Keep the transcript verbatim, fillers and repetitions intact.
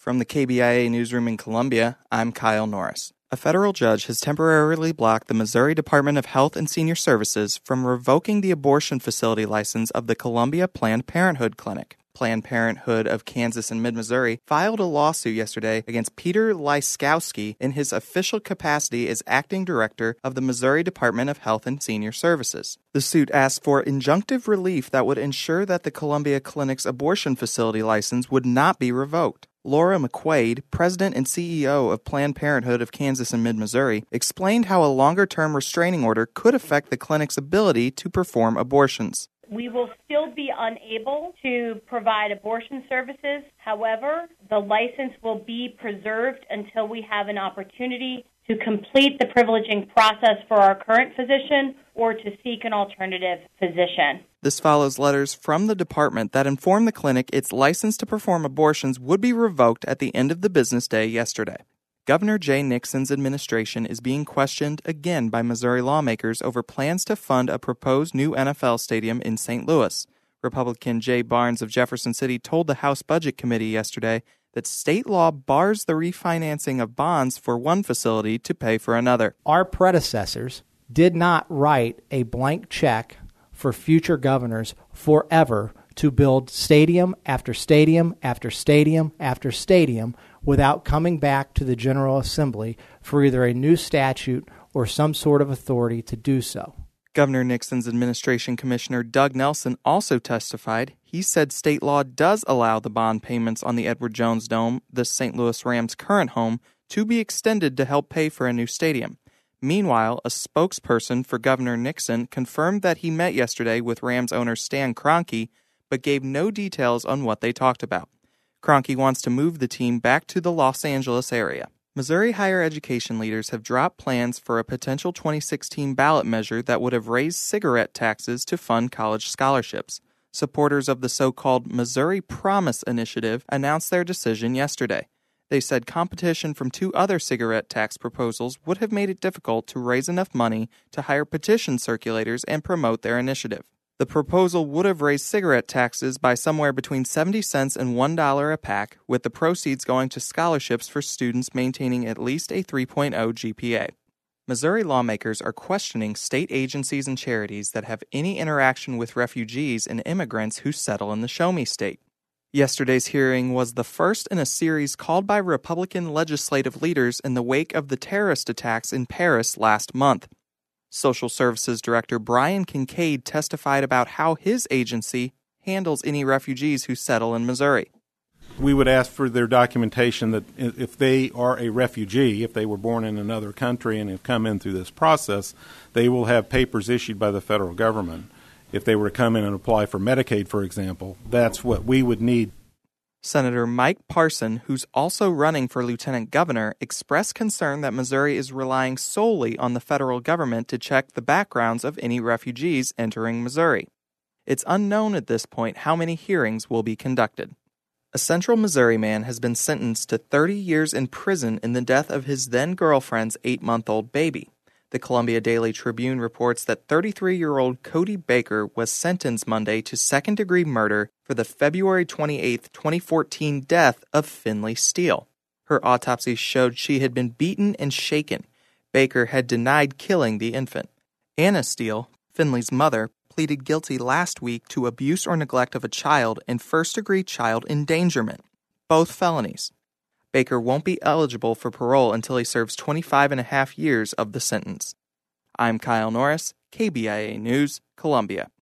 From the K B I A newsroom in Columbia, I'm Kyle Norris. A federal judge has temporarily blocked the Missouri Department of Health and Senior Services from revoking the abortion facility license of the Columbia Planned Parenthood Clinic. Planned Parenthood of Kansas and Mid-Missouri filed a lawsuit yesterday against Peter Lyskowski in his official capacity as acting director of the Missouri Department of Health and Senior Services. The suit asked for injunctive relief that would ensure that the Columbia Clinic's abortion facility license would not be revoked. Laura McQuaid, president and C E O of Planned Parenthood of Kansas and Mid-Missouri, explained how a longer-term restraining order could affect the clinic's ability to perform abortions. We will still be unable to provide abortion services. However, the license will be preserved until we have an opportunity to complete the privileging process for our current physician or to seek an alternative physician. This follows letters from the department that informed the clinic its license to perform abortions would be revoked at the end of the business day yesterday. Governor Jay Nixon's administration is being questioned again by Missouri lawmakers over plans to fund a proposed new N F L stadium in Saint Louis. Republican Jay Barnes of Jefferson City told the House Budget Committee yesterday that state law bars the refinancing of bonds for one facility to pay for another. Our predecessors did not write a blank check for future governors forever to build stadium after stadium after stadium after stadium without coming back to the General Assembly for either a new statute or some sort of authority to do so. Governor Nixon's administration commissioner Doug Nelson also testified. He said state law does allow the bond payments on the Edward Jones Dome, the Saint Louis Rams' current home, to be extended to help pay for a new stadium. Meanwhile, a spokesperson for Governor Nixon confirmed that he met yesterday with Rams owner Stan Kroenke, but gave no details on what they talked about. Kroenke wants to move the team back to the Los Angeles area. Missouri higher education leaders have dropped plans for a potential twenty sixteen ballot measure that would have raised cigarette taxes to fund college scholarships. Supporters of the so-called Missouri Promise Initiative announced their decision yesterday. They said competition from two other cigarette tax proposals would have made it difficult to raise enough money to hire petition circulators and promote their initiative. The proposal would have raised cigarette taxes by somewhere between seventy cents and one dollar a pack, with the proceeds going to scholarships for students maintaining at least a three point oh G P A. Missouri lawmakers are questioning state agencies and charities that have any interaction with refugees and immigrants who settle in the Show Me State. Yesterday's hearing was the first in a series called by Republican legislative leaders in the wake of the terrorist attacks in Paris last month. Social Services Director Brian Kincaid testified about how his agency handles any refugees who settle in Missouri. We would ask for their documentation that if they are a refugee, if they were born in another country and have come in through this process, they will have papers issued by the federal government. If they were to come in and apply for Medicaid, for example, that's what we would need. Senator Mike Parson, who's also running for lieutenant governor, expressed concern that Missouri is relying solely on the federal government to check the backgrounds of any refugees entering Missouri. It's unknown at this point how many hearings will be conducted. A Central Missouri man has been sentenced to thirty years in prison in the death of his then-girlfriend's eight-month-old baby. The Columbia Daily Tribune reports that thirty-three-year-old Cody Baker was sentenced Monday to second-degree murder for the February twenty-eighth, twenty fourteen death of Finley Steele. Her autopsy showed she had been beaten and shaken. Baker had denied killing the infant. Anna Steele, Finley's mother, pleaded guilty last week to abuse or neglect of a child and first-degree child endangerment, both felonies. Baker won't be eligible for parole until he serves twenty-five and a half years of the sentence. I'm Kyle Norris, K B I A News, Columbia.